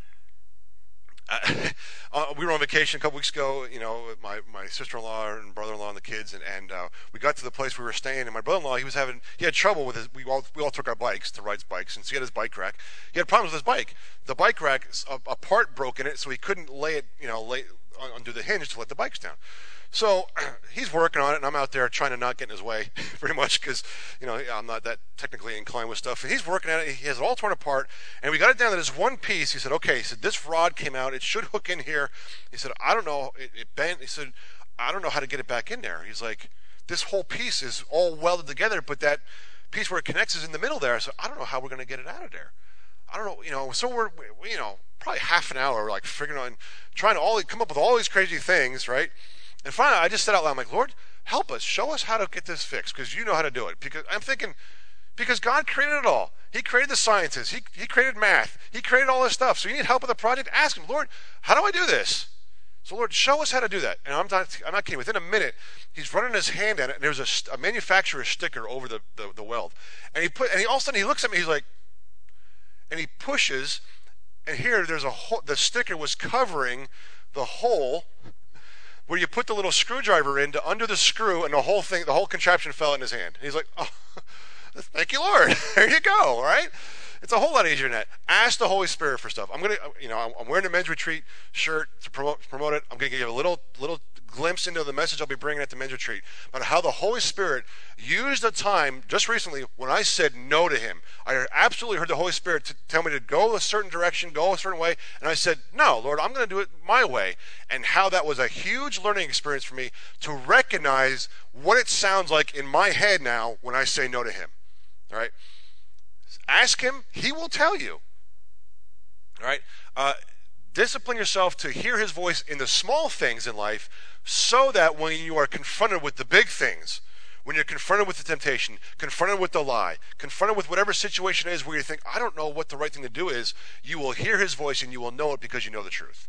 uh, we were on vacation a couple weeks ago, you know, with my, my sister-in-law and brother-in-law and the kids, and, and uh, we got to the place we were staying, and my brother-in-law, he was having, he had trouble with his, we all we all took our bikes to ride bikes, and so he had his bike rack. He had problems with his bike. The bike rack, a, a part broke in it, so he couldn't lay it, you know, lay undo the hinge to let the bikes down. So he's working on it, and I'm out there trying to not get in his way, pretty much, because, you know, I'm not that technically inclined with stuff. And he's working at it. He has it all torn apart, and we got it down to this one piece. He said, okay, he said, this rod came out. It should hook in here. He said, I don't know. It, it bent. He said, I don't know how to get it back in there. He's like, this whole piece is all welded together, but that piece where it connects is in the middle there. I said, I don't know how we're going to get it out of there. I don't know, you know, so we're, we, you know, probably half an hour, like, figuring on, trying to all come up with all these crazy things, right? And finally, I just said out loud, I'm like, Lord, help us. Show us how to get this fixed, because you know how to do it. Because I'm thinking, because God created it all. He created the sciences. He, he created math. He created all this stuff. So you need help with the project? Ask Him, Lord, how do I do this? So, Lord, show us how to do that. And I'm not, I'm not kidding. Within a minute, he's running his hand at it, and there's a, a manufacturer's sticker over the, the, the weld. And he put, and he all of a sudden, he looks at me, he's like, and he pushes, and here there's a hole, the sticker was covering the hole where you put the little screwdriver in to undo the screw, and the whole thing, the whole contraption fell in his hand. And he's like, oh, thank you, Lord. There you go, all right? It's a whole lot easier than that. Ask the Holy Spirit for stuff. I'm going to, you know, I'm wearing a men's retreat shirt to promote, promote it. I'm going to give you a little, little glimpse into the message I'll be bringing at the men's retreat about how the Holy Spirit used a time just recently when I said no to Him. I absolutely heard the Holy Spirit to tell me to go a certain direction, go a certain way, and I said, no, Lord, I'm going to do it my way. And how that was a huge learning experience for me to recognize what it sounds like in my head now when I say no to Him. All right? Ask Him, He will tell you. All right? Uh, discipline yourself to hear His voice in the small things in life, so that when you are confronted with the big things, when you're confronted with the temptation, confronted with the lie, confronted with whatever situation it is where you think, I don't know what the right thing to do is, you will hear His voice and you will know it because you know the truth.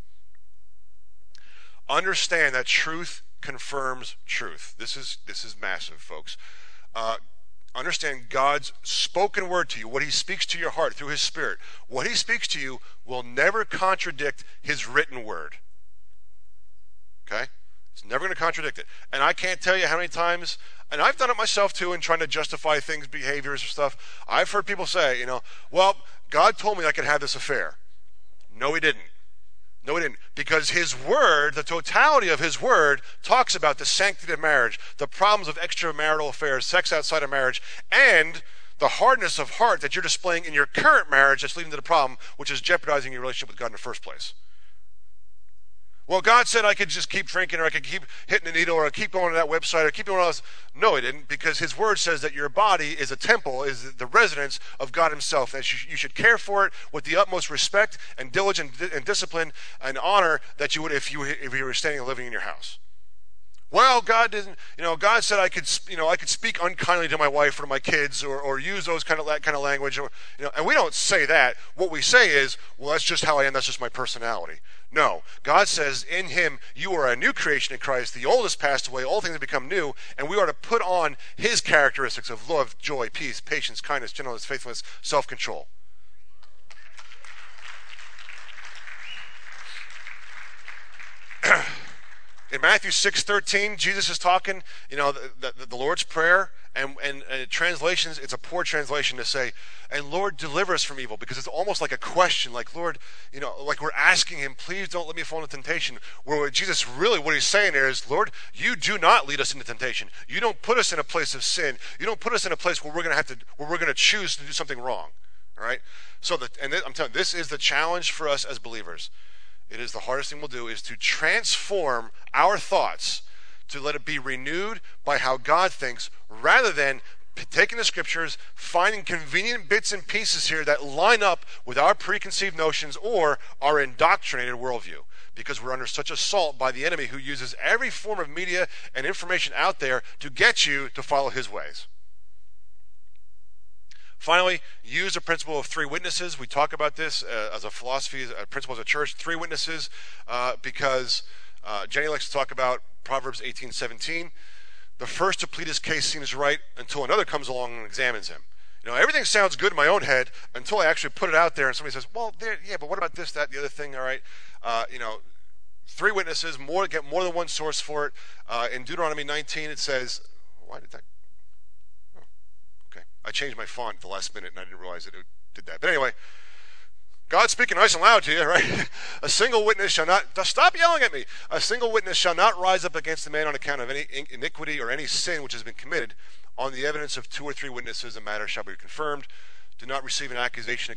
Understand that truth confirms truth. This is this is massive, folks. Uh, understand God's spoken word to you, what He speaks to your heart through His Spirit. What He speaks to you will never contradict His written word. Okay? It's never going to contradict it. And I can't tell you how many times, and I've done it myself too in trying to justify things, behaviors or stuff. I've heard people say, you know, well, God told me I could have this affair. No, he didn't. No, he didn't. Because his word, the totality of his word, talks about the sanctity of marriage, the problems of extramarital affairs, sex outside of marriage, and the hardness of heart that you're displaying in your current marriage that's leading to the problem, which is jeopardizing your relationship with God in the first place. Well, God said I could just keep drinking, or I could keep hitting the needle, or I keep going to that website, or keep doing all this. No, he didn't, because his word says that your body is a temple, is the residence of God himself, and you should care for it with the utmost respect and diligence and discipline and honor that you would if you if you were standing and living in your house. Well, God didn't, you know, God said I could, you know, I could speak unkindly to my wife or to my kids, or, or use those kind of kind of language, or, you know, and we don't say that. What we say is, well, that's just how I am. That's just my personality. No, God says in him you are a new creation in Christ. The old has passed away, all things have become new, and we are to put on his characteristics of love, joy, peace, patience, kindness, gentleness, faithfulness, self-control. In Matthew six thirteen, Jesus is talking, you know, the, the, the Lord's Prayer, and, and, and translations, it's a poor translation to say, and Lord, deliver us from evil, because it's almost like a question, like, Lord, you know, like we're asking him, please don't let me fall into temptation, where Jesus really, what he's saying there is, Lord, you do not lead us into temptation. You don't put us in a place of sin. You don't put us in a place where we're going to have to, where we're going to choose to do something wrong, all right? So, the, and th- I'm telling you, this is the challenge for us as believers. It is the hardest thing we'll do, is to transform our thoughts to let it be renewed by how God thinks, rather than p- taking the scriptures, finding convenient bits and pieces here that line up with our preconceived notions or our indoctrinated worldview. Because we're under such assault by the enemy, who uses every form of media and information out there to get you to follow his ways. Finally, use the principle of three witnesses. We talk about this uh, as a philosophy, as a principle as a church, three witnesses, uh, because uh, Jenny likes to talk about Proverbs eighteen seventeen. The first to plead his case seems right until another comes along and examines him. You know, everything sounds good in my own head until I actually put it out there and somebody says, well, there, yeah, but what about this, that, the other thing, all right? Uh, you know, three witnesses, more get more than one source for it. Uh, in Deuteronomy nineteen, it says, why did that? I changed my font at the last minute, and I didn't realize that it did that. But anyway, God's speaking nice and loud to you, right? A single witness shall not, stop yelling at me. A single witness shall not rise up against the man on account of any iniquity or any sin which has been committed. On the evidence of two or three witnesses, a matter shall be confirmed. Do not receive an accusation